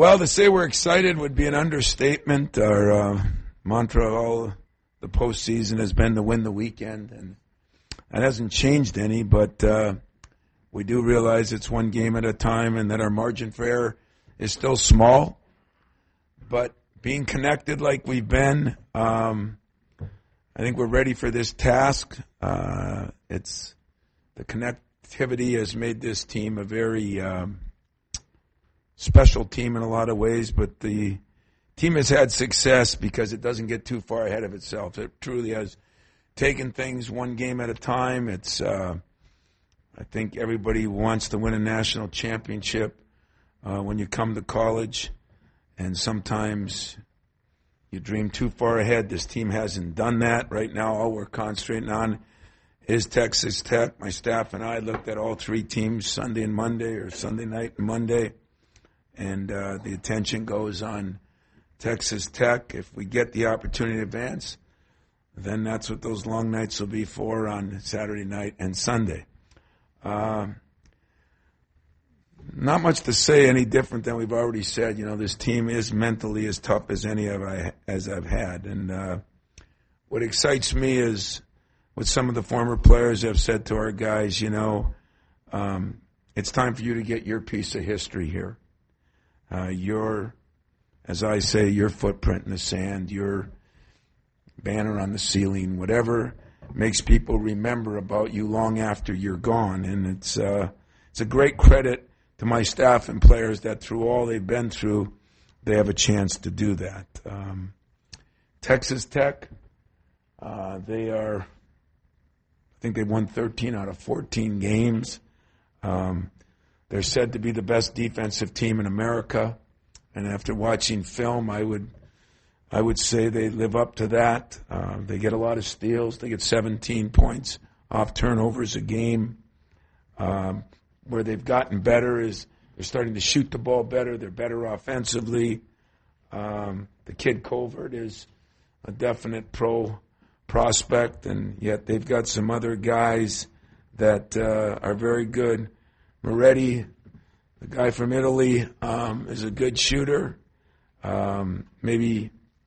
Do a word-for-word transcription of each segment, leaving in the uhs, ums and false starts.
Well, to say we're excited would be an understatement. Our uh, mantra all the postseason has been to win the weekend, and that hasn't changed any, but uh, we do realize it's one game at a time and that our margin for error is still small. But being connected like we've been, um, I think we're ready for this task. Uh, it's the connectivity has made this team a very um, special team in a lot of ways, but the team has had success because it doesn't get too far ahead of itself. It truly has taken things one game at a time. It's, uh, I think everybody wants to win a national championship uh, when you come to college, and sometimes you dream too far ahead. This team hasn't done that. Right now, all we're concentrating on is Texas Tech. My staff and I looked at all three teams Sunday and Monday, or Sunday night and Monday, and uh, the attention goes on Texas Tech. If we get the opportunity to advance, then that's what those long nights will be for on Saturday night and Sunday. Um, not much to say any different than we've already said. You know, this team is mentally as tough as any of I as I've had, and uh, what excites me is what some of the former players have said to our guys. You know, um, it's time for you to get your piece of history here. Uh, your, as I say, your footprint in the sand, your banner on the ceiling, whatever makes people remember about you long after you're gone. And it's uh, it's a great credit to my staff and players that through all they've been through, they have a chance to do that. Um, Texas Tech, uh, they are, I think they won thirteen out of fourteen games. Um, they're said to be the best defensive team in America. And after watching film, I would I would say they live up to that. Uh, they get a lot of steals. They get seventeen points off turnovers a game. Um, where they've gotten better is they're starting to shoot the ball better. They're better offensively. Um, the kid Colvert is a definite pro prospect, and yet they've got some other guys that uh, are very good. Moretti, the guy from Italy, um, is a good shooter. Um, maybe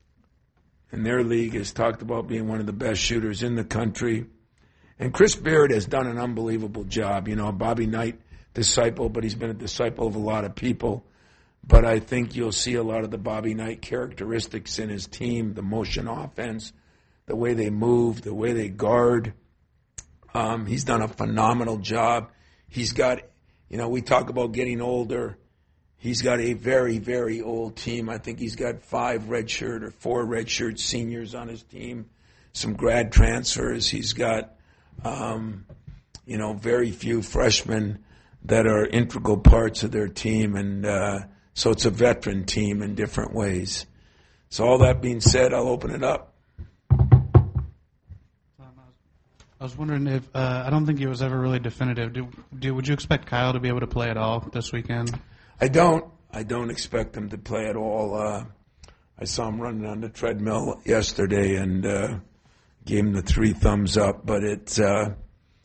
in their league has talked about being one of the best shooters in the country. And Chris Beard has done an unbelievable job. You know, Bobby Knight, disciple, but he's been a disciple of a lot of people. But I think you'll see a lot of the Bobby Knight characteristics in his team, the motion offense, the way they move, the way they guard. Um, he's done a phenomenal job. He's got, you know, we talk about getting older. He's got a very, very old team. I think he's got five redshirt or four redshirt seniors on his team, some grad transfers. He's got, um, you know, very few freshmen that are integral parts of their team. And uh, so it's a veteran team in different ways. So all that being said, I'll open it up. I was wondering if, uh, I don't think it was ever really definitive. Do, do, would you expect Kyle to be able to play at all this weekend? I don't. I don't expect him to play at all. Uh, I saw him running on the treadmill yesterday and uh, gave him the three thumbs up, but it's uh,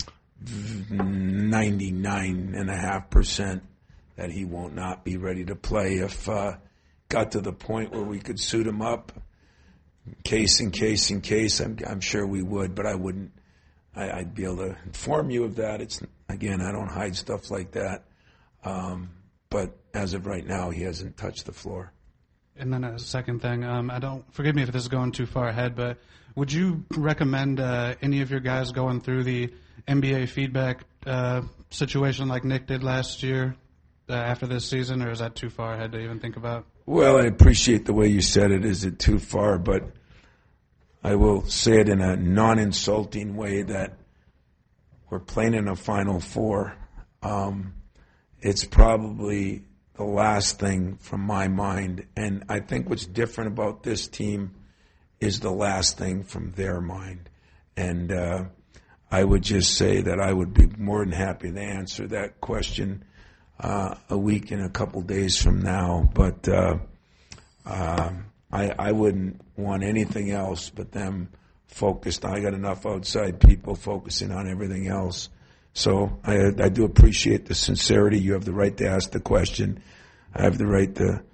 ninety-nine point five percent that he won't not be ready to play. If uh, got to the point where we could suit him up, case in case in case, I'm, I'm sure we would, but I wouldn't. I, I'd be able to inform you of that. It's again, I don't hide stuff like that. Um, but as of right now, he hasn't touched the floor. And then a second thing, um, I don't forgive me if this is going too far ahead, but would you recommend uh, any of your guys going through the N B A feedback uh, situation like Nick did last year uh, after this season, or is that too far ahead to even think about? Well, I appreciate the way you said it. Is it too far? But I will say it in a non-insulting way that we're playing in a Final Four. Um, it's probably the last thing from my mind. And I think what's different about this team is the last thing from their mind. And uh, I would just say that I would be more than happy to answer that question uh, a week and a couple days from now. But uh, uh, I, I wouldn't want anything else but them focused. I got enough outside people focusing on everything else. So I, I do appreciate the sincerity. You have the right to ask the question. I have the right to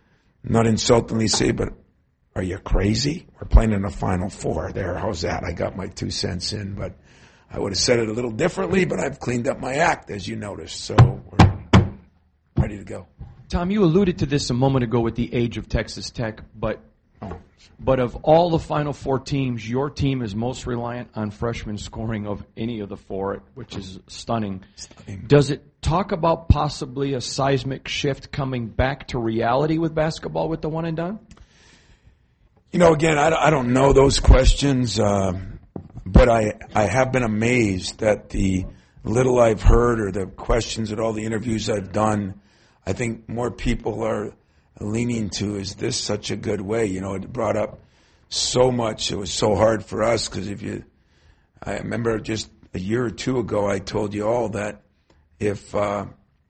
not insultingly say, but are you crazy? We're playing in the Final Four. There, how's that? I got my two cents in, but I would have said it a little differently, but I've cleaned up my act, as you noticed. So we're ready to go. Tom, you alluded to this a moment ago with the age of Texas Tech, but but of all the Final Four teams, your team is most reliant on freshman scoring of any of the four, which is stunning. stunning. Does it talk about possibly a seismic shift coming back to reality with basketball with the one and done? You know, again, I, I don't know those questions, um, but I, I have been amazed that the little I've heard or the questions at all the interviews I've done, I think more people are leaning to, is this such a good way? You know, it brought up so much. It was so hard for us because if you, I remember just a year or two ago, I told you all that if, uh,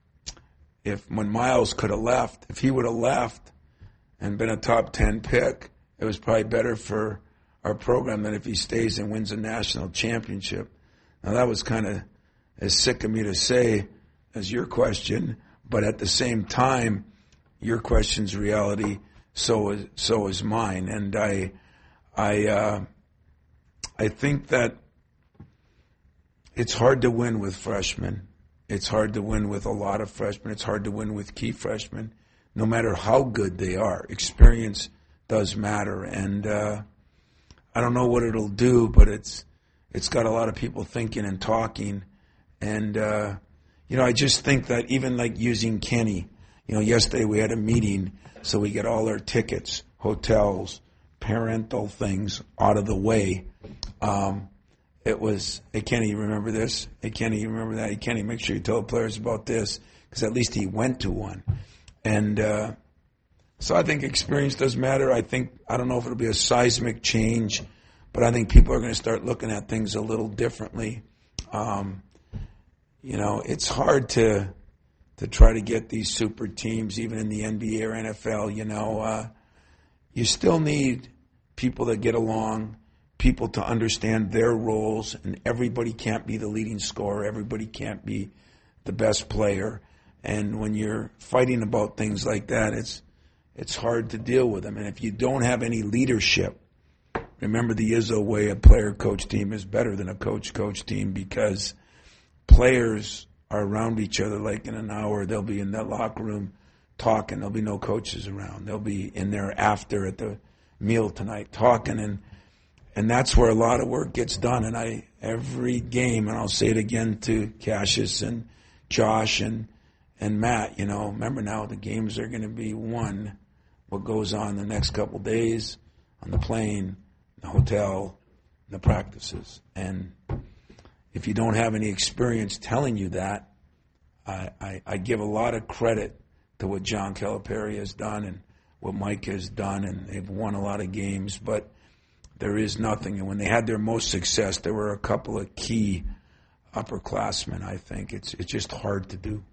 if when Miles could have left, if he would have left and been a top ten pick, it was probably better for our program than if he stays and wins a national championship. Now that was kind of as sick of me to say as your question, but at the same time, your question's reality, so is so is mine, and I, I, uh, I think that it's hard to win with freshmen. It's hard to win with a lot of freshmen. It's hard to win with key freshmen, no matter how good they are. Experience does matter, and uh, I don't know what it'll do, but it's it's got a lot of people thinking and talking, and uh, you know, I just think that even like using Kenny. You know, yesterday we had a meeting, so we get all our tickets, hotels, parental things out of the way. Um, it was, hey, Kenny, you remember this? Hey, Kenny, you remember that? Hey, Kenny, make sure you tell the players about this, because at least he went to one. And uh, so I think experience does matter. I think, I don't know if it'll be a seismic change, but I think people are going to start looking at things a little differently. Um, you know, it's hard to... to try to get these super teams, even in the N B A or N F L, you know, uh, you still need people that get along, people to understand their roles, and everybody can't be the leading scorer, everybody can't be the best player, and when you're fighting about things like that, it's it's hard to deal with them, and if you don't have any leadership, remember the Izzo way, a player-coach team is better than a coach-coach team, because players are around each other like in an hour. They'll be in that locker room talking. There'll be no coaches around. They'll be in there after at the meal tonight talking, and and that's where a lot of work gets done. And I every game, and I'll say it again to Cassius and Josh and and Matt, you know, remember now the games are going to be won. What goes on the next couple days on the plane, the hotel, the practices, and if you don't have any experience telling you that, I, I, I give a lot of credit to what John Calipari has done and what Mike has done, and they've won a lot of games, but there is nothing. And when they had their most success, there were a couple of key upperclassmen, I think. It's it's just hard to do.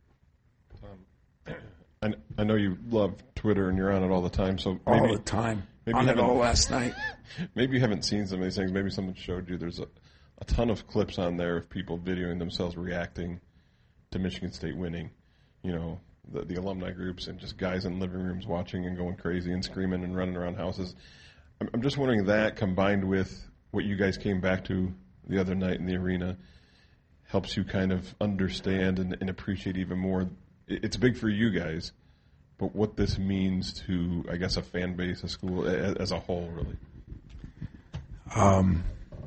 Um, I, I know you love Twitter and you're on it all the time. So maybe, all the time. Maybe on it all last night. Maybe you haven't seen some of these things. Maybe someone showed you. There's a a ton of clips on there of people videoing themselves reacting to Michigan State winning, you know, the, the alumni groups and just guys in living rooms watching and going crazy and screaming and running around houses. I'm, I'm just wondering that combined with what you guys came back to the other night in the arena helps you kind of understand and, and appreciate even more. It's big for you guys, but what this means to, I guess, a fan base, a school as a whole, really. Um.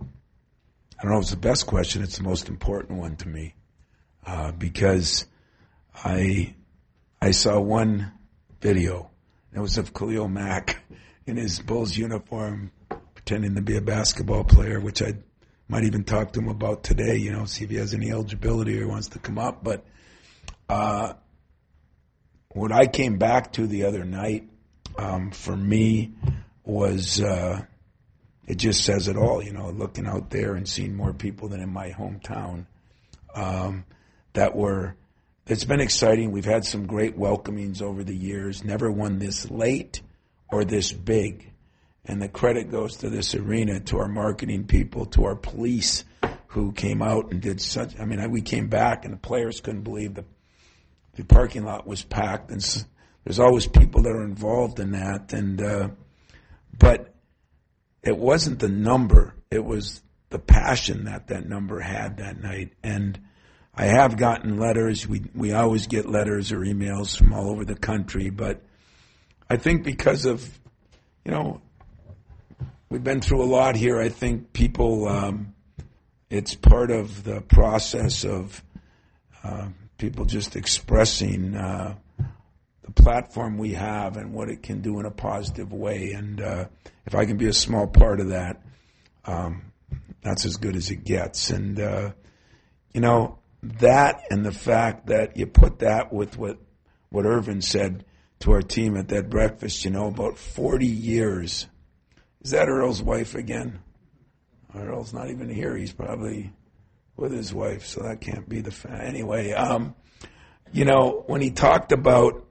I don't know if it's the best question. It's the most important one to me uh, because I I saw one video. It was of Khalil Mack in his Bulls uniform pretending to be a basketball player, which I might even talk to him about today, you know, see if he has any eligibility or wants to come up. But uh, what I came back to the other night um, for me was uh, – it just says it all, you know, looking out there and seeing more people than in my hometown um, that were, it's been exciting. We've had some great welcomings over the years, never one this late or this big. And the credit goes to this arena, to our marketing people, to our police who came out and did such, I mean, we came back and the players couldn't believe the, the parking lot was packed and there's always people that are involved in that, and uh, but it wasn't the number; it was the passion that that number had that night. And I have gotten letters. We we always get letters or emails from all over the country, but I think because of, you know, we've been through a lot here. I think people, um, it's part of the process of uh, people just expressing uh, the platform we have and what it can do in a positive way. And uh, if I can be a small part of that, um, that's as good as it gets. And, uh, you know, that and the fact that you put that with what, what Irvin said to our team at that breakfast, you know, about forty years. Is that Earl's wife again? Earl's not even here. He's probably with his wife, so that can't be the fa- Anyway, um, you know, when he talked about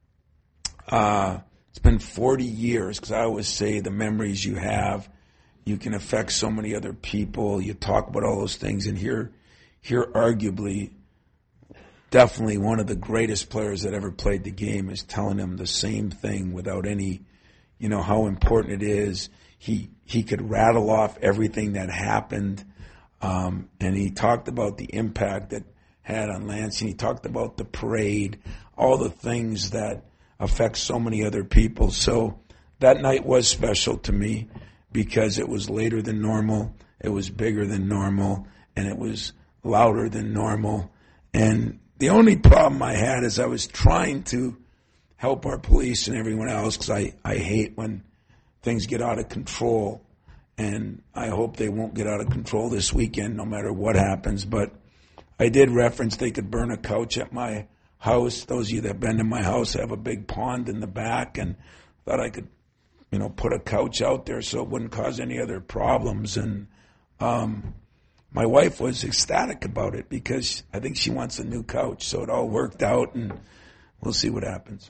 uh, it's been forty years, because I always say the memories you have, you can affect so many other people. You talk about all those things, and here, here arguably, definitely one of the greatest players that ever played the game is telling him the same thing without any, you know, how important it is. He he could rattle off everything that happened, um, and he talked about the impact that had on Lansing. He talked about the parade, all the things that affect so many other people. So that night was special to me because it was later than normal, it was bigger than normal, and it was louder than normal. And the only problem I had is I was trying to help our police and everyone else, because I, I hate when things get out of control, and I hope they won't get out of control this weekend no matter what happens. But I did reference they could burn a couch at my house. Those of you that have been to my house, I have a big pond in the back, and thought I could, you know, put a couch out there so it wouldn't cause any other problems. And um, my wife was ecstatic about it because I think she wants a new couch. So it all worked out, and we'll see what happens.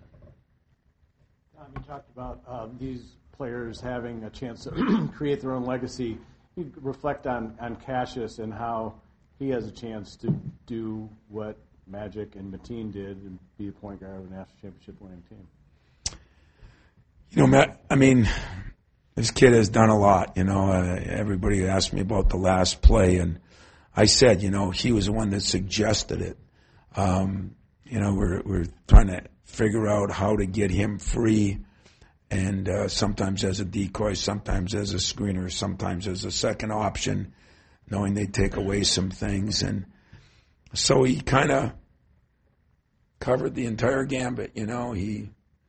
Tom, you talked about um, these players having a chance to create their own legacy. You reflect on, on Cassius and how he has a chance to do what Magic and Mateen did and be a point guard of a national championship winning team. You know, Matt, I mean, this kid has done a lot. You know, uh, everybody asked me about the last play, and I said, you know, he was the one that suggested it. Um, you know, we're we're trying to figure out how to get him free, and uh, sometimes as a decoy, sometimes as a screener, sometimes as a second option, knowing they take away some things. And so he kind of covered the entire gambit. You know, he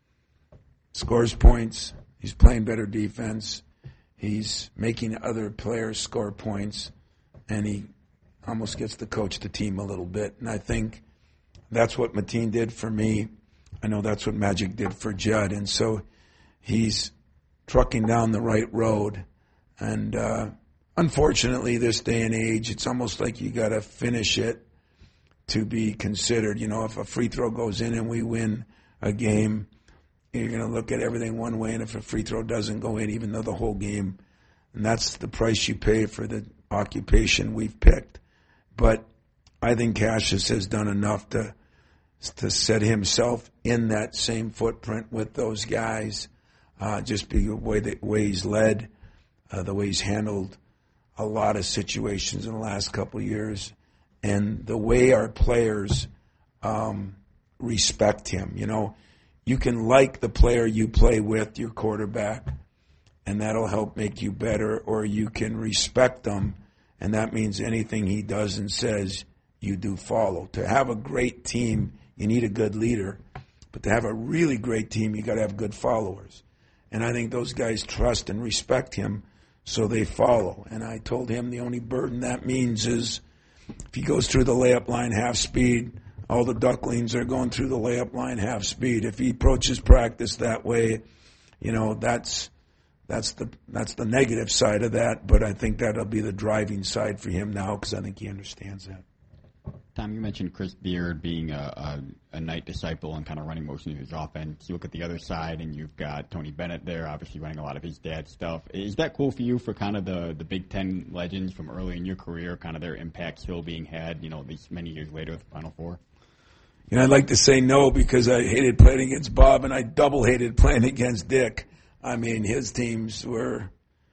scores points. He's playing better defense. He's making other players score points, and he almost gets to coach the team a little bit. And I think that's what Mateen did for me. I know that's what Magic did for Judd. And so he's trucking down the right road. And uh, unfortunately, this day and age, it's almost like you got to finish it to be considered. You know, if a free throw goes in and we win a game, you're going to look at everything one way, and if a free throw doesn't go in, even though the whole game, and that's the price you pay for the occupation we've picked. But I think Cassius has done enough to to set himself in that same footprint with those guys, uh, just the way, the way he's led, uh, the way he's handled a lot of situations in the last couple of years, and the way our players um, respect him. You know, you can like the player you play with, your quarterback, and that'll help make you better, or you can respect them, and that means anything he does and says, you do follow. To have a great team, you need a good leader, but to have a really great team, you got to have good followers. And I think those guys trust and respect him, so they follow. And I told him the only burden that means is if he goes through the layup line half speed, all the ducklings are going through the layup line half speed. If he approaches practice that way, you know, that's that's the that's the negative side of that. But I think that'll be the driving side for him now, because I think he understands that. Tom, you mentioned Chris Beard being a, a, a Knight disciple and kind of running most of his offense. You look at the other side, and you've got Tony Bennett there, obviously running a lot of his dad's stuff. Is that cool for you, for kind of the, the Big Ten legends from early in your career, kind of their impact still being had, you know, these many years later with the Final Four? you know, I'd like to say no because I hated playing against Bob, and I double hated playing against Dick. I mean, his teams were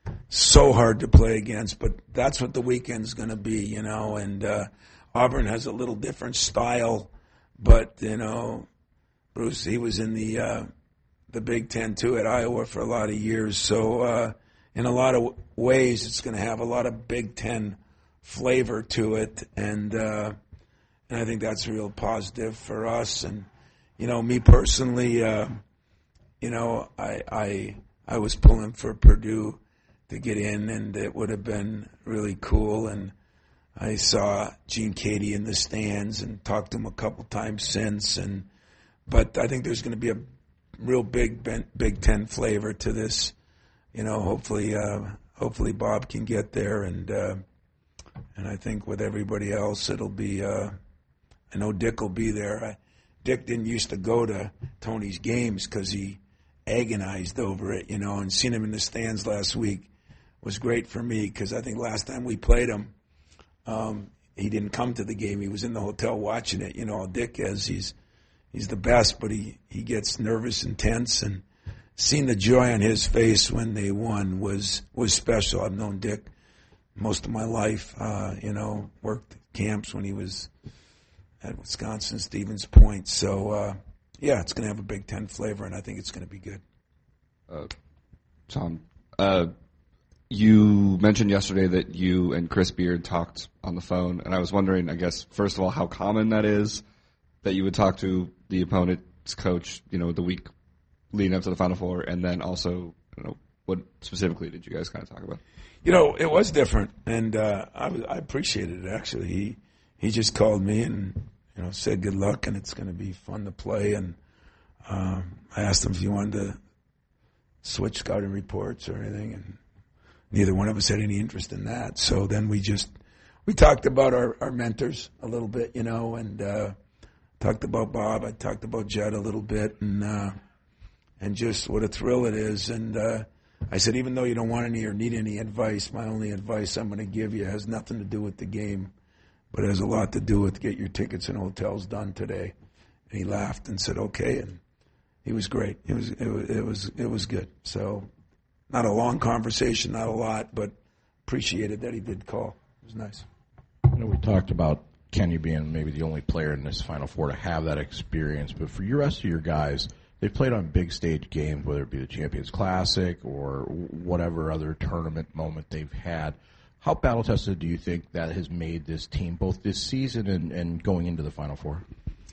so hard to play against, but that's what the weekend's going to be, you know. And uh, Auburn has a little different style, but, you know, Bruce, he was in the uh, the Big Ten, too, at Iowa for a lot of years. So uh, in a lot of ways, it's going to have a lot of Big Ten flavor to it, and uh, and I think that's real positive for us. And, you know, me personally, uh, you know, I, I I was pulling for Purdue to get in, and it would have been really cool. And I saw Gene Cady in the stands and talked to him a couple times since. And but I think there's going to be a real big Big Ten flavor to this. You know, hopefully, uh, hopefully Bob can get there, and uh, and I think with everybody else, it'll be. Uh, I know Dick will be there. I, Dick didn't used to go to Tony's games because he agonized over it, you know. And seeing him in the stands last week was great for me because I think last time we played him, um, he didn't come to the game. He was in the hotel watching it. You know, Dick is he's he's the best, but he, he gets nervous and tense. And seeing the joy on his face when they won was was special. I've known Dick most of my life. Uh, you know, worked camps when he was at Wisconsin, Stevens Point. So, uh, yeah, it's going to have a Big Ten flavor, and I think it's going to be good. Uh, Tom, uh, you mentioned yesterday that you and Chris Beard talked on the phone, and I was wondering, I guess, first of all, how common that is, that you would talk to the opponent's coach, you know, the week leading up to the Final Four, and then also, you know, what specifically did you guys kind of talk about? You know, it was different, and uh, I, I appreciated it, actually. He he just called me and, you know, said good luck, and it's going to be fun to play. And um, I asked him if he wanted to switch scouting reports or anything, and neither one of us had any interest in that. So then we just we talked about our, our mentors a little bit, you know, and uh, talked about Bob. I talked about Jed a little bit, and uh, and just what a thrill it is. And uh, I said, even though you don't want any or need any advice, my only advice I'm going to give you has nothing to do with the game, but it has a lot to do with get your tickets and hotels done today. And he laughed and said, okay, and he was great. It was it was it was, it was good. So not a long conversation, not a lot, but appreciated that he did call. It was nice. I know we talked about Kenny being maybe the only player in this Final Four to have that experience, but for your rest of your guys, they've played on big stage games, whether it be the Champions Classic or whatever other tournament moment they've had. How battle-tested do you think that has made this team, both this season and, and going into the Final Four?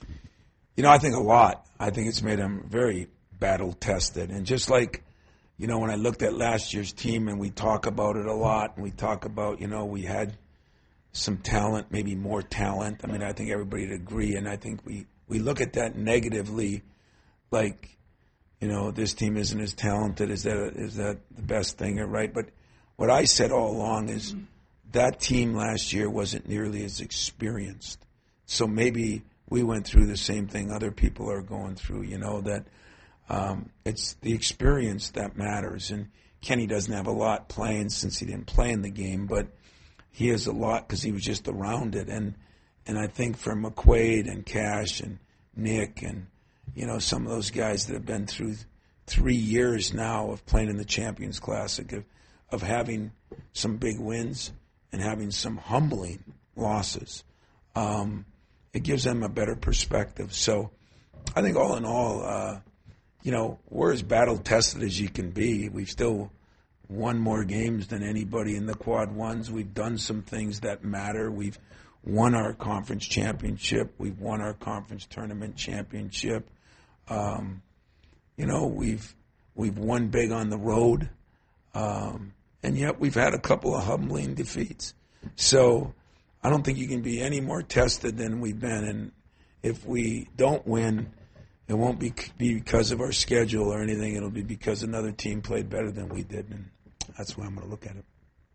You know, I think a lot. I think it's made them very battle-tested. And just like, you know, when I looked at last year's team and we talk about it a lot, and we talk about, you know, we had some talent, maybe more talent. I mean, I think everybody would agree, and I think we, we look at that negatively, like, you know, this team isn't as talented. Is that is that the best thing, right? But what I said all along is that team last year wasn't nearly as experienced. So maybe we went through the same thing other people are going through, you know, that um, it's the experience that matters. And Kenny doesn't have a lot playing since he didn't play in the game, but he has a lot because he was just around it. And, and I think for McQuaid and Cash and Nick and, you know, some of those guys that have been through three years now of playing in the Champions Classic, of, of having some big wins and having some humbling losses, um, it gives them a better perspective. So I think all in all, uh, you know, we're as battle-tested as you can be. We've still won more games than anybody in the quad ones. We've done some things that matter. We've won our conference championship. We've won our conference tournament championship. Um, you know, we've we've won big on the road. Um, and yet we've had a couple of humbling defeats. So I don't think you can be any more tested than we've been. And if we don't win, it won't be, be because of our schedule or anything. It'll be because another team played better than we did. And that's the way I'm going to look at it.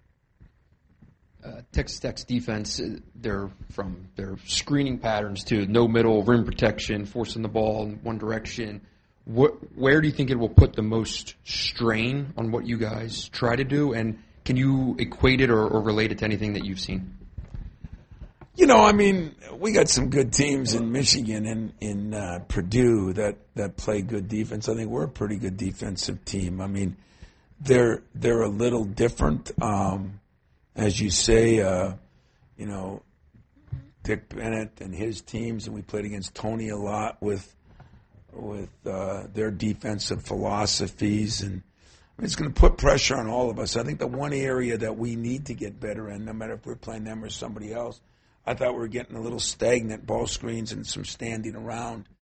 Uh, Texas Tech's defense, they're from their screening patterns to no middle, rim protection, forcing the ball in one direction. What, where do you think it will put the most strain on what you guys try to do? And can you equate it or, or relate it to anything that you've seen? You know, I mean, we got some good teams in Michigan and in uh, Purdue that, that play good defense. I think we're a pretty good defensive team. I mean, they're they're a little different, um, as you say. Uh, you know, Dick Bennett and his teams, and we played against Tony a lot with with uh, their defensive philosophies, and it's going to put pressure on all of us. I think the one area that we need to get better in, no matter if we're playing them or somebody else, I thought we were getting a little stagnant ball screens and some standing around.